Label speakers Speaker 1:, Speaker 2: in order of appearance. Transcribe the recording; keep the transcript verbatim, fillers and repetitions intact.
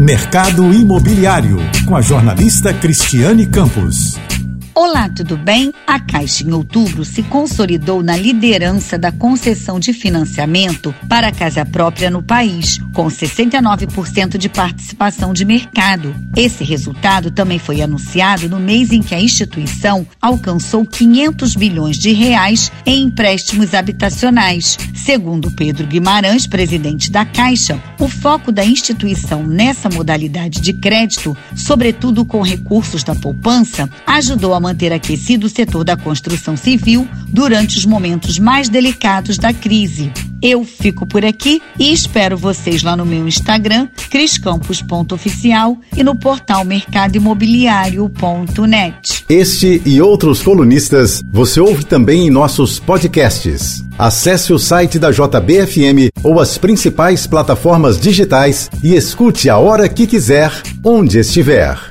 Speaker 1: Mercado Imobiliário, com a jornalista Cristiane Campos.
Speaker 2: Olá, tudo bem? A Caixa, em outubro, se consolidou na liderança da concessão de financiamento para a casa própria no país, com sessenta e nove por cento de participação de mercado. Esse resultado também foi anunciado no mês em que a instituição alcançou quinhentos bilhões de reais em empréstimos habitacionais. Segundo Pedro Guimarães, presidente da Caixa, o foco da instituição nessa modalidade de crédito, sobretudo com recursos da poupança, ajudou a manter aquecido o setor da construção civil durante os momentos mais delicados da crise. Eu fico por aqui e espero vocês lá no meu Instagram, cris campos ponto oficial, e no portal mercado imobiliário ponto net.
Speaker 3: Este e outros colunistas você ouve também em nossos podcasts. Acesse o site da J B F M ou as principais plataformas digitais e escute a hora que quiser, onde estiver.